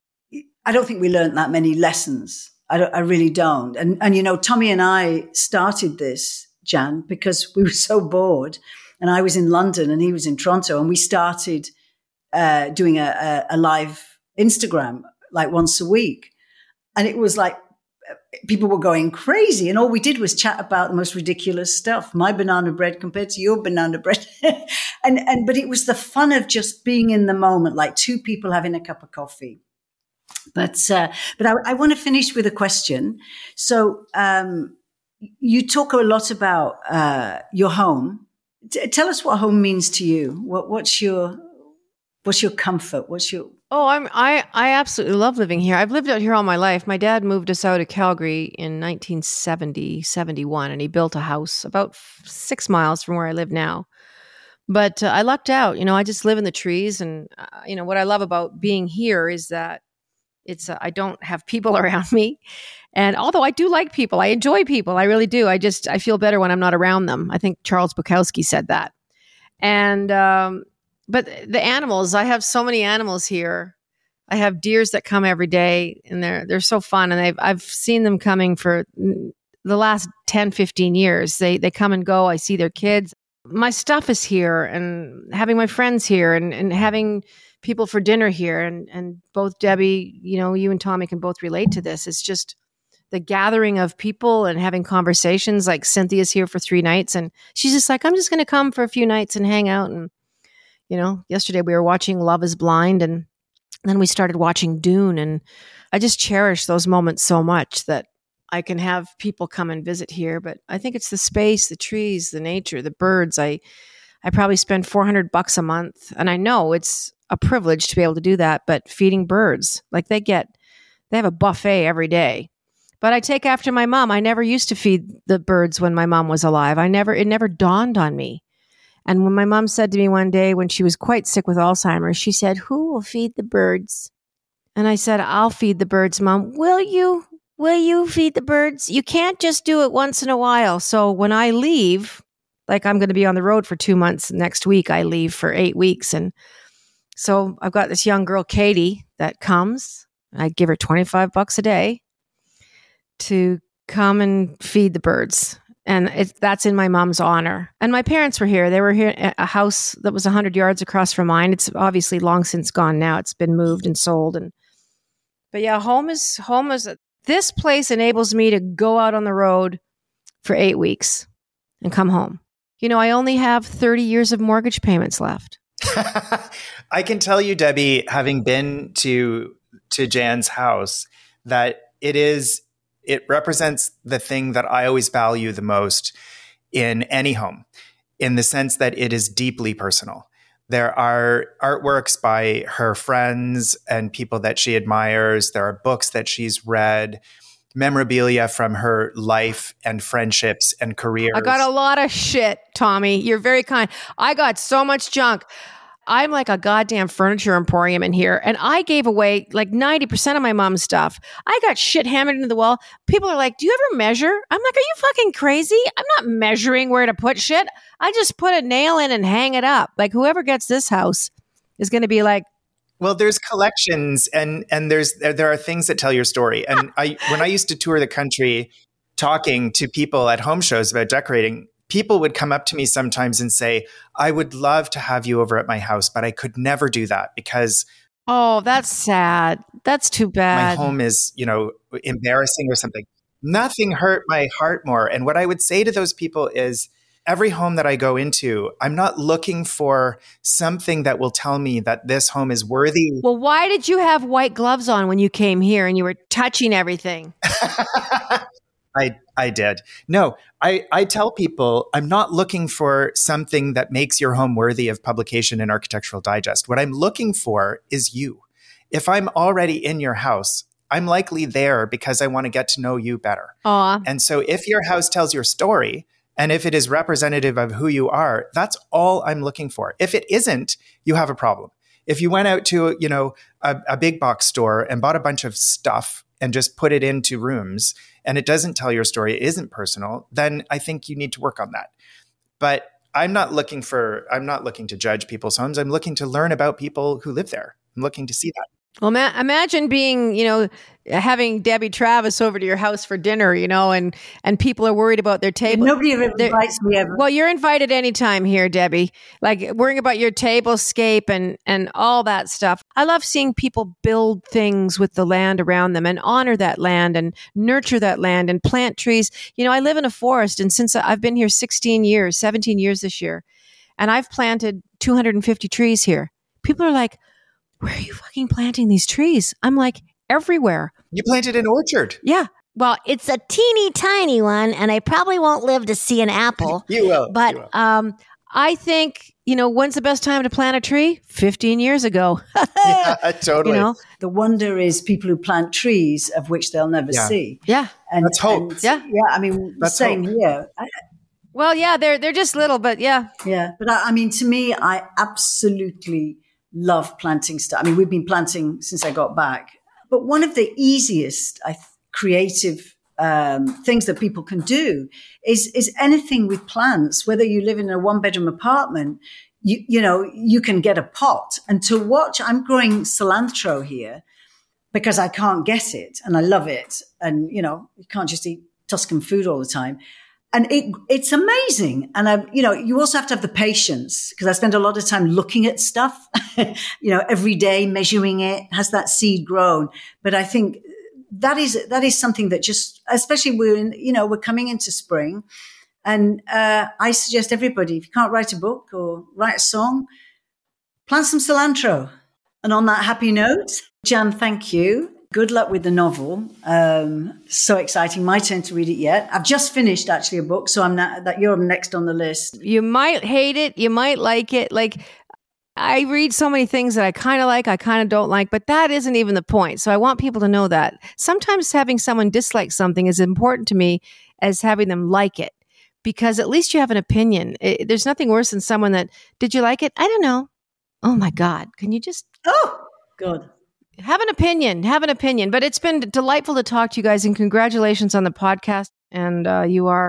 I don't think we learned that many lessons. I, don't, I really don't. And, and, you know, Tommy and I started this, Jan, because we were so bored, and I was in London and he was in Toronto, and we started uh, doing a, a, a live Instagram like once a week. And it was like, people were going crazy, and all we did was chat about the most ridiculous stuff. My banana bread compared to your banana bread. and, and, but it was the fun of just being in the moment, like two people having a cup of coffee. But, uh, but I, I want to finish with a question. So, um, you talk a lot about, uh, your home. T- tell us what home means to you. What, what's your, What's your comfort? What's your Oh, I'm I I absolutely love living here. I've lived out here all my life. My dad moved us out of Calgary in nineteen seventy, seventy-one, and he built a house about f- six miles from where I live now. But uh, I lucked out. You know, I just live in the trees, and uh, you know what I love about being here is that it's uh, I don't have people around me. And although I do like people, I enjoy people. I really do. I just I feel better when I'm not around them. I think Charles Bukowski said that. And um, but the animals, I have so many animals here. I have deers that come every day, and they're they're so fun. And I've I've seen them coming for the last ten, fifteen years. They they come and go. I see their kids. My stuff is here, and having my friends here, and, and having people for dinner here. And, and both Debbie, you know, you and Tommy can both relate to this. It's just the gathering of people and having conversations. Like Cynthia's here for three nights, and she's just like, I'm just going to come for a few nights and hang out. And, you know, yesterday we were watching Love is Blind, and then we started watching Dune. And I just cherish those moments so much that I can have people come and visit here. But I think it's the space, the trees, the nature, the birds. I, I probably spend four hundred bucks a month. And I know it's a privilege to be able to do that, but feeding birds, like they get, they have a buffet every day. But I take after my mom. I never used to feed the birds when my mom was alive. I never, it never dawned on me. And when my mom said to me one day when she was quite sick with Alzheimer's, she said, who will feed the birds? And I said, I'll feed the birds, Mom. Will you? Will you feed the birds? You can't just do it once in a while. So when I leave, like I'm going to be on the road for two months. Next week, I leave for eight weeks. And so I've got this young girl, Katie, that comes. I give her twenty-five bucks a day to come and feed the birds. And it, that's in my mom's honor. And my parents were here. They were here at a house that was one hundred yards across from mine. It's obviously long since gone now. It's been moved and sold. And But yeah, home is home is... This place enables me to go out on the road for eight weeks and come home. You know, I only have thirty years of mortgage payments left. I can tell you, Debbie, having been to to Jan's house, that it is it represents the thing that I always value the most in any home, in the sense that it is deeply personal. There are artworks by her friends and people that she admires. There are books that she's read, memorabilia from her life and friendships and careers. I got a lot of shit, Tommy. You're very kind. I got so much junk. I'm like a goddamn furniture emporium in here. And I gave away like ninety percent of my mom's stuff. I got shit hammered into the wall. People are like, do you ever measure? I'm like, are you fucking crazy? I'm not measuring where to put shit. I just put a nail in and hang it up. Like whoever gets this house is going to be like, well, there's collections and and there's there, there are things that tell your story. And I when I used to tour the country talking to people at home shows about decorating, people would come up to me sometimes and say, I would love to have you over at my house, but I could never do that because oh, that's sad. That's too bad. My home is, you know, embarrassing or something. Nothing hurt my heart more. And what I would say to those people is, every home that I go into, I'm not looking for something that will tell me that this home is worthy. Well, why did you have white gloves on when you came here and you were touching everything? I I did. No, I, I tell people I'm not looking for something that makes your home worthy of publication in Architectural Digest. What I'm looking for is you. If I'm already in your house, I'm likely there because I want to get to know you better. Aww. And so if your house tells your story, and if it is representative of who you are, that's all I'm looking for. If it isn't, you have a problem. If you went out to, you know, a, a big box store and bought a bunch of stuff and just put it into rooms and it doesn't tell your story, it isn't personal, then I think you need to work on that. But I'm not looking for, I'm not looking to judge people's homes. I'm looking to learn about people who live there. I'm looking to see that. Well, ma- imagine being, you know, having Debbie Travis over to your house for dinner, you know, and, and people are worried about their table. Nobody ever invites me ever. Well, you're invited anytime here, Debbie. Like worrying about your tablescape and, and all that stuff. I love seeing people build things with the land around them and honor that land and nurture that land and plant trees. You know, I live in a forest, and since I've been here sixteen years, seventeen years this year, and I've planted two hundred fifty trees here. People are like, where are you fucking planting these trees? I'm like, everywhere. You planted an orchard. Yeah. Well, it's a teeny tiny one, and I probably won't live to see an apple. You will. But you will. Um, I think you know, when's the best time to plant a tree? fifteen years ago. Yeah, totally. You know? The wonder is people who plant trees of which they'll never Yeah. see. Yeah. And, That's hope. and, Yeah. Yeah. I mean, That's same hope. here. I, Well, yeah, they're they're just little, but yeah. Yeah. But I, I mean, to me, I absolutely love planting stuff. I mean, we've been planting since I got back. But one of the easiest I th- creative um, things that people can do is is anything with plants. Whether you live in a one bedroom apartment, you you know you can get a pot. And to watch, I'm growing cilantro here because I can't get it, and I love it. And you know, you can't just eat Tuscan food all the time. And it, it's amazing. And I, you know, you also have to have the patience because I spend a lot of time looking at stuff, you know, every day, measuring it. Has that seed grown? But I think that is, that is something that just, especially we're in, you know, we're coming into spring. And, uh, I suggest everybody, if you can't write a book or write a song, plant some cilantro. And on that happy note, Jan, thank you. Good luck with the novel. Um, so exciting. My turn to read it yet. I've just finished actually a book, so I'm not, that you're next on the list. You might hate it, you might like it. Like I read so many things that I kind of like, I kind of don't like, but that isn't even the point. So I want people to know that sometimes having someone dislike something is important to me as having them like it, because at least you have an opinion. It, there's nothing worse than someone that, did you like it? I don't know. Oh my God. Can you just, Oh, good. have an opinion, have an opinion. But it's been delightful to talk to you guys, and congratulations on the podcast. And uh, you are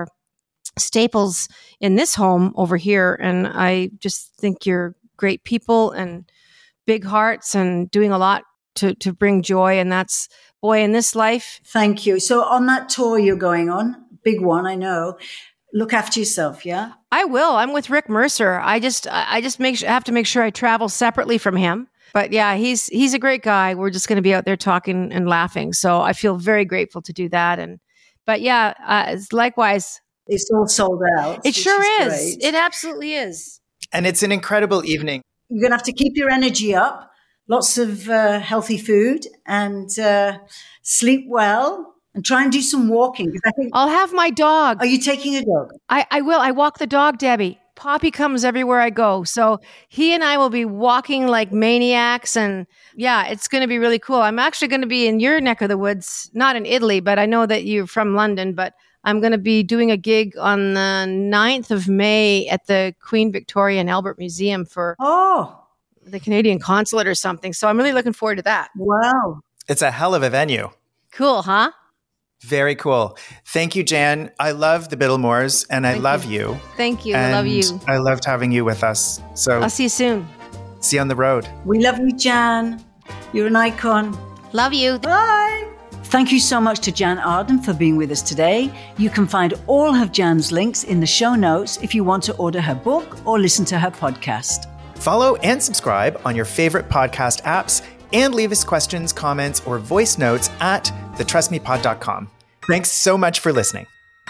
staples in this home over here. And I just think you're great people and big hearts and doing a lot to, to bring joy. And that's, boy, in this life. Thank you. So on that tour you're going on, big one, I know, look after yourself, yeah? I will. I'm with Rick Mercer. I just, I just make sure, I have to make sure I travel separately from him. But yeah, he's he's a great guy. We're just going to be out there talking and laughing. So I feel very grateful to do that. And but yeah, uh, likewise, It's all sold out. it which sure is. great. It absolutely is. And it's an incredible evening. You're going to have to keep your energy up, lots of uh, healthy food, and uh, sleep well, and try and do some walking. 'Cause I think, I'll have my dog. are you taking a dog? I, I will. I walk the dog, Debbie. Poppy comes everywhere I go. So he and I will be walking like maniacs. And yeah, it's going to be really cool. I'm actually going to be in your neck of the woods, not in Italy, but I know that you're from London. But I'm going to be doing a gig on the ninth of May at the Queen Victoria and Albert Museum for Oh, the Canadian Consulate or something. So I'm really looking forward to that. wow. It's a hell of a venue. Cool, huh? Very cool. Thank you, Jan. I love the Biddlemores and I Thank love you. you. Thank you. I love And you. I loved having you with us. So I'll see you soon. see you on the road. We love you, Jan. You're an icon. Love you. Bye. Thank you so much to Jan Arden for being with us today. You can find all of Jan's links in the show notes if you want to order her book or listen to her podcast. Follow and subscribe on your favorite podcast apps and leave us questions, comments, or voice notes at the trust me pod dot com. Thanks so much for listening.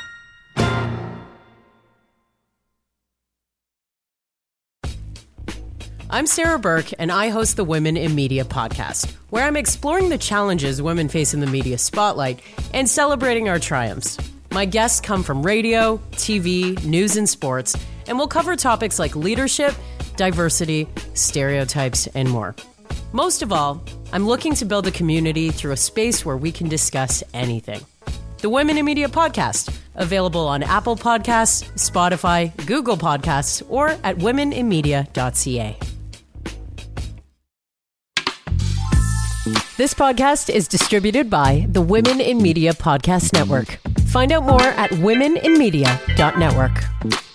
I'm Sarah Burke, and I host the Women in Media podcast, where I'm exploring the challenges women face in the media spotlight and celebrating our triumphs. My guests come from radio, T V, news, and sports, and we'll cover topics like leadership, diversity, stereotypes, and more. Most of all, I'm looking to build a community through a space where we can discuss anything. The Women in Media podcast, available on Apple Podcasts, Spotify, Google Podcasts, or at women in media dot c a. This podcast is distributed by the Women in Media Podcast Network. Find out more at women in media dot network.